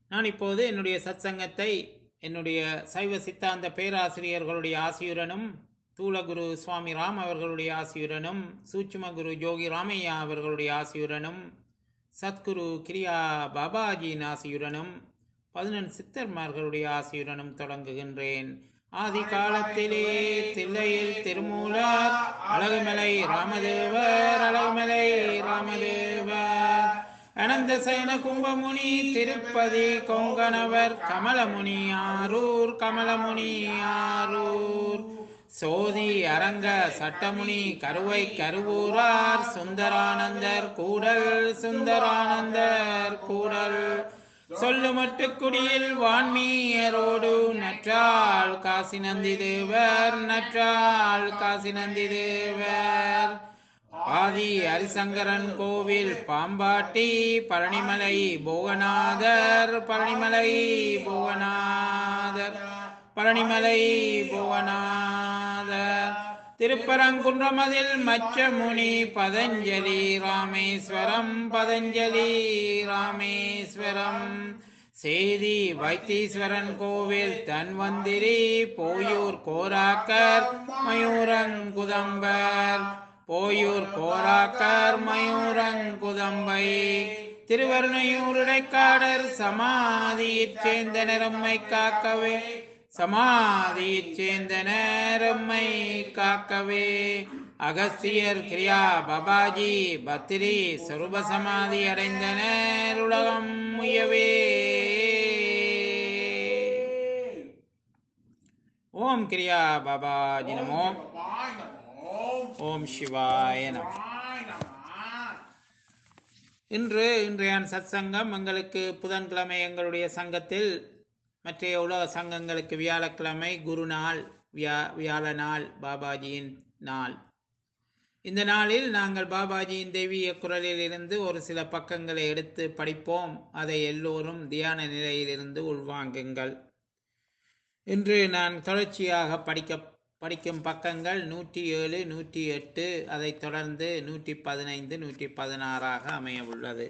நான் இப்போது என்னுடைய சத்சங்கத்தை என்னுடைய சைவ சித்தாந்த பேராசிரியர்களுடைய ஆசியுடனும், தூலகுரு சுவாமி ராம் அவர்களுடைய ஆசியுடனும், சூட்சும குரு ஜோகி ராமையா அவர்களுடைய ஆசியுடனும், சத்குரு கிரியா பாபாஜியின் ஆசியுடனும், 11 சித்தர்மார்களுடைய ஆசியுடனும் தொடங்குகின்றேன். ஆதி காலத்திலே தில்லையில் திருமூலர் அழகுமலை ராமதேவர், அழகுமலை ராமதேவர், அனந்த சயன கும்பமுனி திருப்பதி கொங்கணவர் கமலமுனி ஆரூர், கமலமுனி ஆரூர், சோதி அரங்க சட்டமுனி கருவை கருவூரார், சுந்தரானந்தர் கூடல், சுந்தரானந்தர் கூடல், சொல்லுமட்டு குடியில் வான்மீயரோடு நற்றாள் காசி நந்தி தேவர், நற்றாள் காசி நந்தி தேவர், ஆதி ஹரிசங்கரன் கோவில் பாம்பாட்டி பழனிமலை போகநாதர், பழனிமலை போகநாதர், பழனிமலை போகநாதர், திருப்பரங்குன்றமதில் மச்சமுனி பதஞ்சலி ராமேஸ்வரம், பதஞ்சலி ராமேஸ்வரம், சேதி வைத்தீஸ்வரன் கோவில் தன்வந்திரி போயூர் கோராக்கர் மயூரங்குதம்பர், போயூர் கோராக்கர் மயூரங்குதம்பை, திருவருணையூர் இடைக்காடர் சமாதியிற் சேர்ந்த நிறம்மை காக்கவே, சமாதியிற் சேர்ந்த நேரம்மை காக்கவே, அகஸ்தியர் கிரியா பாபாஜி பத்திரி சொரூப சமாதி அடைந்தனர் உலகம் முயவே. ஓம் கிரியா பாபாஜி நமோ. ஓம் சிவாய நம. இன்றைய சத்சங்கம் எங்களுக்கு புதன்கிழமை எங்களுடைய சங்கத்தில், மற்ற உலக சங்கங்களுக்கு வியாழக்கிழமை குரு நாள், வியாழ நாள் பாபாஜியின் நாள். இந்த நாளில் நாங்கள் பாபாஜியின் தெய்வீக குரலில் இருந்து ஒரு சில பக்கங்களை எடுத்து படிப்போம். அதை எல்லோரும் தியான நிலையிலிருந்து உள்வாங்குங்கள். இன்று நான் தொடர்ச்சியாக படிக்கும் பக்கங்கள் 107, 108, அதைத் தொடர்ந்து 115, 116 அமைய உள்ளது.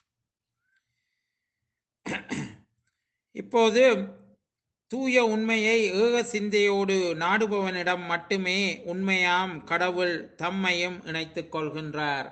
இப்போது தூய உண்மையை ஏக சிந்தையோடு நாடுபவனிடம் மட்டுமே உண்மையாம் கடவுள் தம்மையும் இணைத்துக் கொள்கின்றார்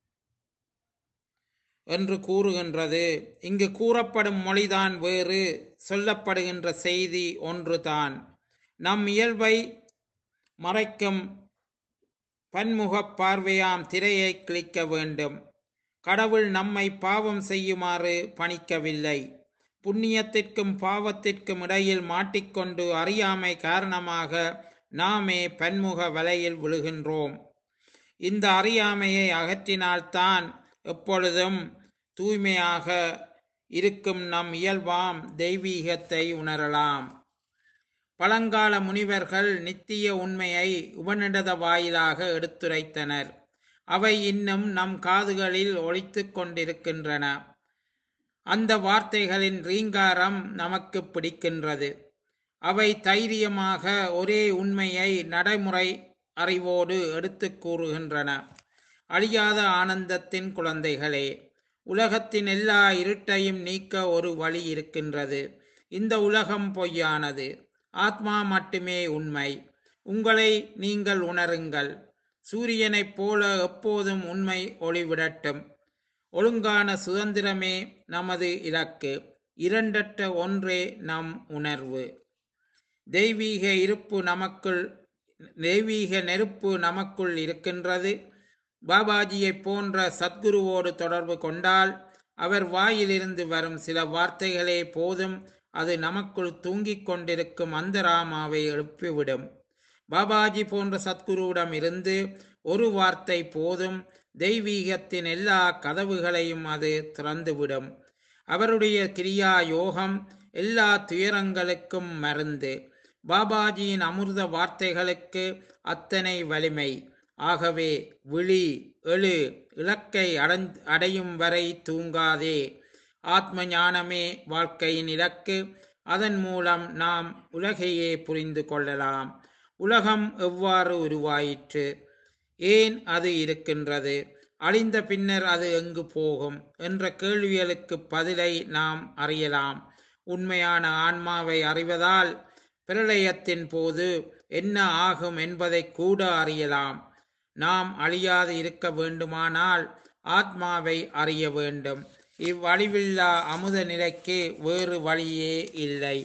என்று கூறுகின்றது. இங்கு கூறப்படும் மொழிதான் வேறு, சொல்லப்படுகின்ற செய்தி ஒன்றுதான். நம் இயல்பை மறைக்கும் பன்முக பார்வையாம் திரையை கிழிக்க வேண்டும். கடவுள் நம்மை பாவம் செய்யுமாறு பணிக்கவில்லை. புண்ணியத்திற்கும் பாவத்திற்கும் இடையில் மாட்டிக்கொண்டு அறியாமை காரணமாக நாமே பன்முக வலையில் விழுகின்றோம். இந்த அறியாமையை அகற்றினால்தான் எப்பொழுதும் தூய்மையாக இருக்கும் நம் இயல்பாம் தெய்வீகத்தை உணரலாம். பழங்கால முனிவர்கள் நித்திய உண்மையை உபநிடத வாயிலாக எடுத்துரைத்தனர். அவை இன்னும் நம் காதுகளில் ஒலித்துக் கொண்டிருக்கின்றன. அந்த வார்த்தைகளின் ரீங்காரம் நமக்கு பிடிக்கின்றது. அவை தைரியமாக ஒரே உண்மையை நடைமுறை அறிவோடு எடுத்து கூறுகின்றன. அழியாத ஆனந்தத்தின் குழந்தைகளே, உலகத்தின் எல்லா இருட்டையும் நீக்க ஒரு வழி இருக்கின்றது. இந்த உலகம் பொய்யானது, ஆத்மா மட்டுமே உண்மை. உங்களை நீங்கள் உணருங்கள். சூரியனைப் போல எப்போதும் உண்மை ஒளிவிடட்டும். ஒழுங்கான சுதந்திரமே நமது இலக்கு. இரண்டற்ற ஒன்றே நம் உணர்வு. தெய்வீக நெருப்பு நமக்குள் இருக்கின்றது. பாபாஜியை போன்ற சத்குருவோடு தொடர்பு கொண்டால் அவர் வாயிலிருந்து வரும் சில வார்த்தைகளே போதும், அது நமக்குள் தூங்கிக் கொண்டிருக்கும் அந்தராமாவை எழுப்பிவிடும். பாபாஜி போன்ற சத்குருவிடம் இருந்து ஒரு வார்த்தை போதும், தெய்வீகத்தின் எல்லா கதவுகளையும் அது திறந்துவிடும். அவருடைய கிரியா யோகம் எல்லா துயரங்களுக்கும் மருந்து. பாபாஜியின் அமிர்த வார்த்தைகளுக்கு அத்தனை வலிமை. ஆகவே விழி, எழு, இலக்கை அடையும் வரை தூங்காதே. ஆத்ம ஞானமே வாழ்க்கையின் இலக்கு. அதன் மூலம் நாம் உலகையே புரிந்து கொள்ளலாம். உலகம் எவ்வாறு உருவாயிற்று? ஏன் அது இருக்கின்றது? அழிந்த பின்னர் அது எங்கு போகும் என்ற கேள்விகளுக்கு பதிலை நாம் அறியலாம். உண்மையான ஆன்மாவை அறிவதால் பிரளயத்தின் போது என்ன ஆகும் என்பதை கூட அறியலாம். நாம் அழியாது இருக்க வேண்டுமானால் ஆத்மாவை அறிய வேண்டும். இவ்வழிவில்லா அமுத நிலைக்கு வேறு வழியே இல்லை.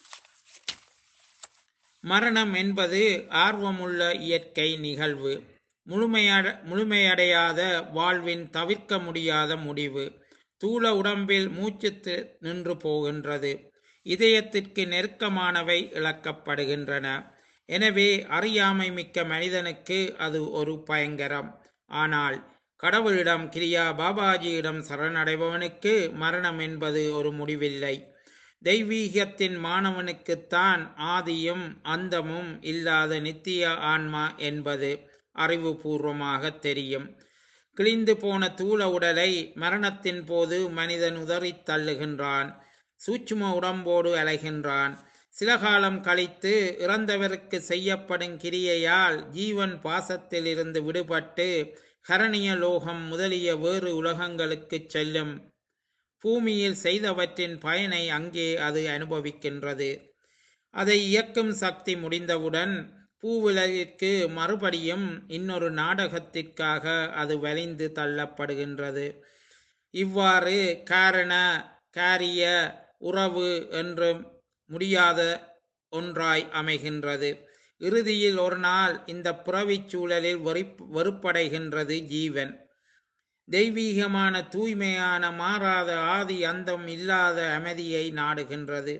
மரணம் என்பது ஆர்வமுள்ள இயற்கை நிகழ்வு, முழுமையடையாத வாழ்வின் தவிர்க்க முடியாத முடிவு. தூள உடம்பில் மூச்சு நின்று போகின்றது. இதயத்திற்கு நெருக்கமானவை இழக்கப்படுகின்றன. எனவே அறியாமை மிக்க மனிதனுக்கு அது ஒரு பயங்கரம். ஆனால் கடவுளிடம் கிரியா பாபாஜியிடம் சரணடைபவனுக்கு மரணம் என்பது ஒரு முடிவில்லை. தெய்வீகத்தின் மாணவனுக்குத்தான் ஆதியும் அந்தமும் இல்லாத நித்திய ஆன்மா என்பது அறிவுபூர்வமாக தெரியும். கிழிந்து போன தூள உடலை மரணத்தின் போது மனிதன் உதறித் தள்ளுகின்றான். சூட்சும உடம்போடு அலைகின்றான். சில காலம் கழித்து இறந்தவருக்கு செய்யப்படும் கிரியையால் ஜீவன் பாசத்தில் இருந்து விடுபட்டு கரணிய லோகம் முதலிய வேறு உலகங்களுக்கு செல்லும். பூமியில் செய்தவற்றின் பயனை அங்கே அது அனுபவிக்கின்றது. அதை இயக்கும் சக்தி முடிந்தவுடன் பூவுலகிற்கு மறுபடியும் இன்னொரு நாடகத்திற்காக அது வலிந்து தள்ளப்படுகின்றது. இவ்வாறு காரண காரிய உறவு என்று முடியாத ஒன்றாய் அமைகின்றது. இறுதியில் ஒரு நாள் இந்த புறவிச் சூழலில் வெறுப்படைகின்றது ஜீவன். தெய்வீகமான தூய்மையான மாறாத ஆதி அந்தம் இல்லாத அமைதியை நாடுகின்றது.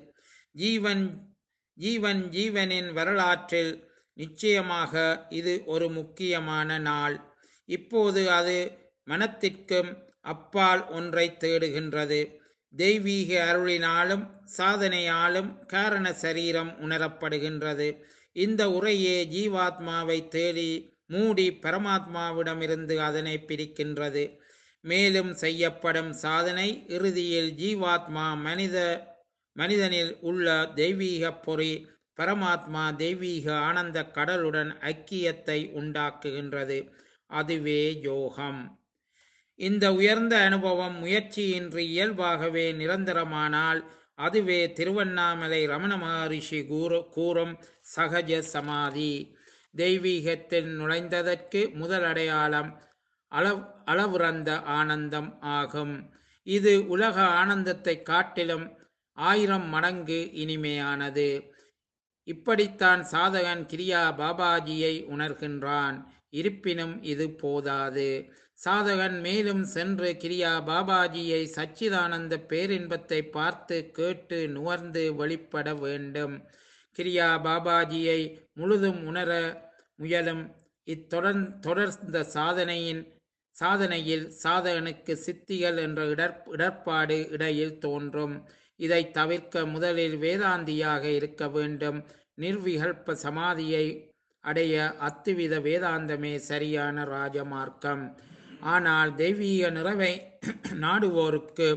ஜீவனின் வரலாற்றில் நிச்சயமாக இது ஒரு முக்கியமான நாள். இப்போது அது மனத்திற்கும் அப்பால் ஒன்றை தேடுகின்றது. தெய்வீக அருளினாலும் சாதனையாலும் காரண சரீரம் உணரப்படுகின்றது. இந்த உரையே ஜீவாத்மாவை தேடி மூடி பரமாத்மாவிடமிருந்து அதனை பிரிக்கின்றது. மேலும் செய்யப்படும் சாதனை இறுதியில் ஜீவாத்மா மனிதனில் உள்ள தெய்வீக பொறி பரமாத்மா தெய்வீக ஆனந்த கடலுடன் ஐக்கியத்தை உண்டாக்குகின்றது. அதுவே யோகம். இந்த உயர்ந்த அனுபவம் முயற்சியின்றி இயல்பாகவே நிரந்தரமானால் அதுவே திருவண்ணாமலை ரமண மகரிஷி கூறும் சகஜ சமாதி. தெய்வீகத்தில் நுழைந்ததற்கு முதல் அடையாளம் அளவுறந்த ஆனந்தம் ஆகும். இது உலக ஆனந்தத்தை காட்டிலும் 1000 மடங்கு இனிமையானது. இப்படித்தான் சாதகன் கிரியா பாபாஜியை உணர்கின்றான். இருப்பினும் இது போதாது. சாதகன் மேலும் சென்று கிரியா பாபாஜியை சச்சிதானந்த பேரின்பத்தை பார்த்து கேட்டு நுகர்ந்து வெளிப்பட வேண்டும். கிரியா பாபாஜியை முழுதும் உணர முயலும் தொடர்ந்த சாதனையில் சாதகனுக்கு சித்திகள் என்ற இடர்பாடு இடையில் தோன்றும். இதை தவிர்க்க முதலில் வேதாந்தியாக இருக்க வேண்டும். நிர்விகல்ப சமாதியை அடைய அத்துவித வேதாந்தமே சரியான ராஜமார்க்கம். ஆனால் தெய்வீக நிறைவை நாடுவோருக்கு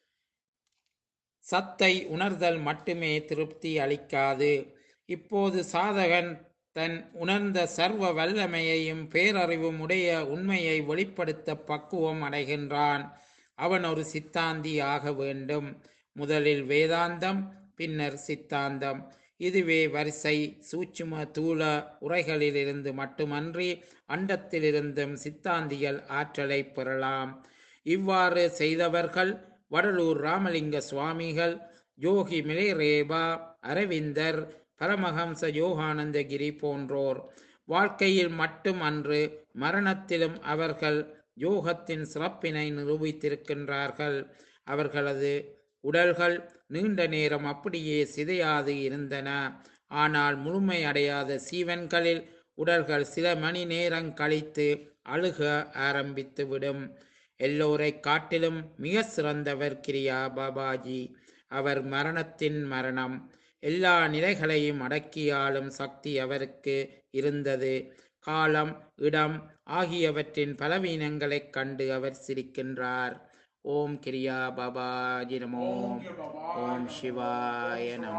சத்தை உணர்தல் மட்டுமே திருப்தி அளிக்காது. இப்போது சாதகன் தன் உணர்ந்த சர்வ வல்லமையையும் பேரறிவும் உடைய உண்மையை வெளிப்படுத்த பக்குவம் அடைகின்றான். அவன் ஒரு சித்தாந்தி ஆக வேண்டும். முதலில் வேதாந்தம், பின்னர் சித்தாந்தம். இதுவே வரிசை. சூட்சும தூள உரைகளிலிருந்து மட்டுமன்றி அண்டத்திலிருந்தும் சித்தாந்திகள் ஆற்றலை பெறலாம். இவ்வாறு செய்தவர்கள் வடலூர் ராமலிங்க சுவாமிகள், யோகி மிலேரேபா, அரவிந்தர், பரமஹம்ச யோகானந்தகிரி போன்றோர். வாழ்க்கையில் மட்டும் அன்று மரணத்திலும் அவர்கள் யோகத்தின் சிறப்பினை நிரூபித்திருக்கின்றார்கள். அவர்களது உடல்கள் நீண்ட நேரம் அப்படியே சிதையாது இருந்தன. ஆனால் முழுமை அடையாத சீவன்களில் உடல்கள் சில மணி நேரம் கழித்து அழுக ஆரம்பித்துவிடும். எல்லோரை காட்டிலும் மிக சிறந்தவர் கிரியா பாபாஜி. அவர் மரணத்தின் மரணம். எல்லா நிலைகளையும் அடக்கியாளும் சக்தி அவருக்கு இருந்தது. காலம், இடம் ஆகியவற்றின் பலவீனங்களைக் கண்டு அவர் சிரிக்கின்றார். ஓம் கிரியா பாபாஜி நமோ. ஓம் சிவாய நம.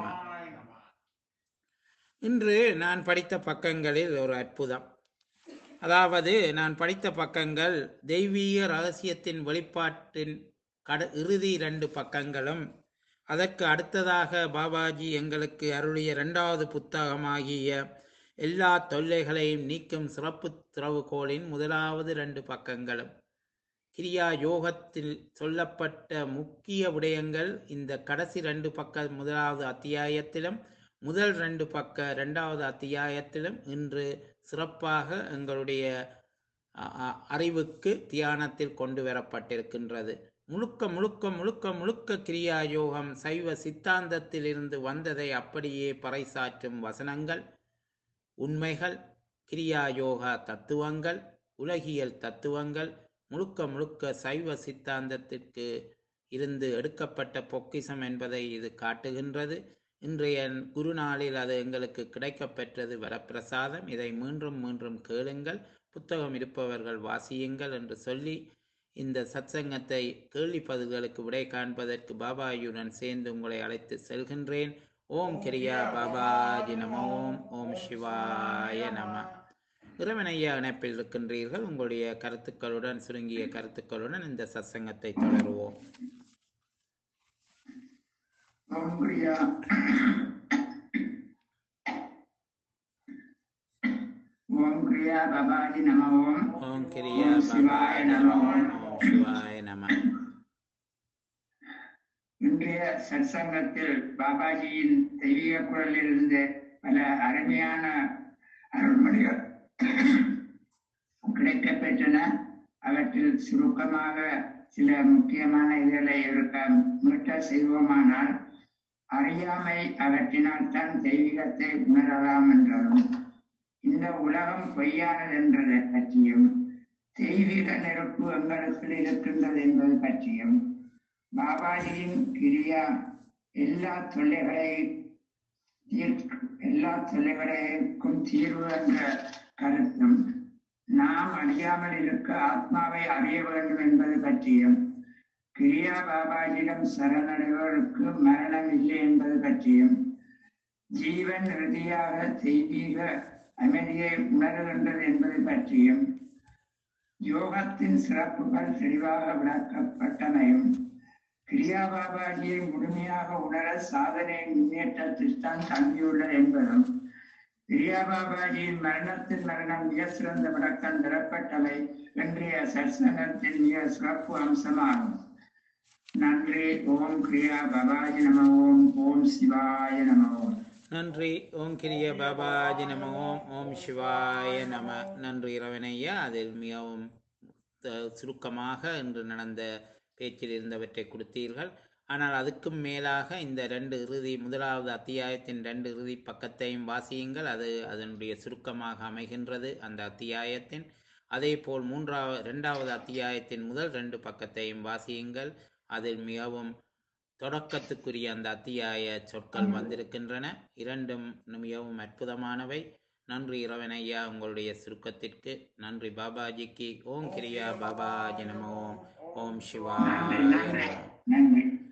இன்று நான் படித்த பக்கங்களில் ஒரு அற்புதம். அதாவது நான் படித்த பக்கங்கள் தெய்வீக ரகசியத்தின் வெளிப்பாட்டின் இறுதி 2 பக்கங்களும் அதற்கு அடுத்ததாக பாபாஜி எங்களுக்கு அருளிய இரண்டாவது புத்தகமாகிய எல்லா தொல்லைகளையும் நீக்கும் சிறப்பு திறவுகோலின் முதலாவது 2 பக்கங்களும் கிரியா யோகத்தில் சொல்லப்பட்ட முக்கிய விடயங்கள் இந்த கடைசி 2 பக்க முதலாவது அத்தியாயத்திலும் முதல் 2 பக்க இரண்டாவது அத்தியாயத்திலும் இன்று சிறப்பாக எங்களுடைய அறிவுக்கு தியானத்தில் கொண்டு வரப்பட்டிருக்கின்றது. முழுக்க முழுக்க முழுக்க முழுக்க கிரியா யோகம் சைவ சித்தாந்தத்தில் இருந்து வந்ததை அப்படியே பறைசாற்றும் வசனங்கள், உண்மைகள், கிரியா யோகா தத்துவங்கள், உலகியல் தத்துவங்கள் முழுக்க முழுக்க சைவ சித்தாந்தத்திற்கு இருந்து எடுக்கப்பட்ட பொக்கிஷம் என்பதை இது காட்டுகின்றது. இன்றைய குருநாளில் அது எங்களுக்கு கிடைக்கப்பெற்றது வரப்பிரசாதம். இதை மீண்டும் மீண்டும் கேளுங்கள், புத்தகம் இருப்பவர்கள் வாசியுங்கள் என்று சொல்லி இந்த சத்சங்கத்தை கேள்வி பதில்களுக்கு விடை காண்பதற்கு பாபாயுடன் சேர்ந்து உங்களை அழைத்து செல்கின்றேன். ஓம் கிரியா பாபாஜி நம. ஓம் சிவாய நம. இறைவனையா இணைப்பில் இருக்கின்றீர்கள். உங்களுடைய கருத்துக்களுடன், சுருங்கிய கருத்துக்களுடன் இந்த சத்சங்கத்தை தொடருவோம். ஓம் கிரியா ஓம் கிரியா பாபாஜி நம. ஓம் கிரியா சிவாய நம. ஓம் சிவாய நம. இன்றைய சத்சங்கத்தில் பாபாஜியின் தெய்வீக குரலில் இருந்து பல அருமையான அருள்மொழிகள் கிடைக்கப்பெற்றன. அவற்றில் சுருக்கமாக சில முக்கியமான இதழை இருக்க மீட்ட செய்வோமானால், அறியாமை அவற்றினால் தான் தெய்வீகத்தை உணரலாம் என்றதும், இந்த உலகம் பொய்யானது என்றதை பற்றியும், தெய்வீக நெருப்பு எங்களுக்கு இருக்கின்றது என்பது பற்றியும், பாபாஜியின் கிரியா எல்லா தொல்லைகளுக்கும் தீர்வு என்ற கருத்தும், நாம் அறியாமல் இருக்க ஆத்மாவை அறிய வேண்டும் என்பது பற்றியும், கிரியா பாபாஜியிடம் சரணடைவதற்கு மரணம் இல்லை என்பது பற்றியும், ஜீவன் இறுதியாக தெய்வீக அமைதியை உணர்கின்றது என்பது பற்றியும், யோகத்தின் சிறப்புகள் தெளிவாக விளக்கப்பட்டமையும், கிரியா பாபாஜியை முழுமையாக உணர சாதனை முன்னேற்றத்தில் தான் தங்கியுள்ளது என்பதும், கிரியா பாபாஜியின் மரணத்தின் மரணம் மிக சிறந்த விளக்கம் தரப்பட்டவை இன்றைய சத்சங்கத்தின் மிக சிறப்பு அம்சமாகும். நன்றி. ஓம் கிரியா பாபாஜி நம. ஓம் சிவாய நம. நன்றி. ஓம் கிரிய பாபாஜி நம. ஓம் சிவாய நம. நன்றி இறைவனையா. அதில் மிகவும் சுருக்கமாக இன்று நடந்த பேச்சில் இருந்தவற்றை கொடுத்தீர்கள். ஆனால் அதுக்கும் மேலாக இந்த முதலாவது அத்தியாயத்தின் 2 இறுதி பக்கத்தையும் வாசியுங்கள். அது அதனுடைய சுருக்கமாக அமைகின்றது அந்த அத்தியாயத்தின். அதே போல் 2வது அத்தியாயத்தின் முதல் 2 பக்கத்தையும் வாசியுங்கள். அதில் மிகவும் தொடக்கத்துக்குரிய அந்த அத்தியாய சொற்கள் வந்திருக்கின்றன. 2ம் மிகவும் அற்புதமானவை. நன்றி இறைவனையா உங்களுடைய சுருக்கத்திற்கு. நன்றி பாபாஜிக்கு. ஓம் கிரியா பாபாஜி நம. ஓம் சிவாய. நன்றி.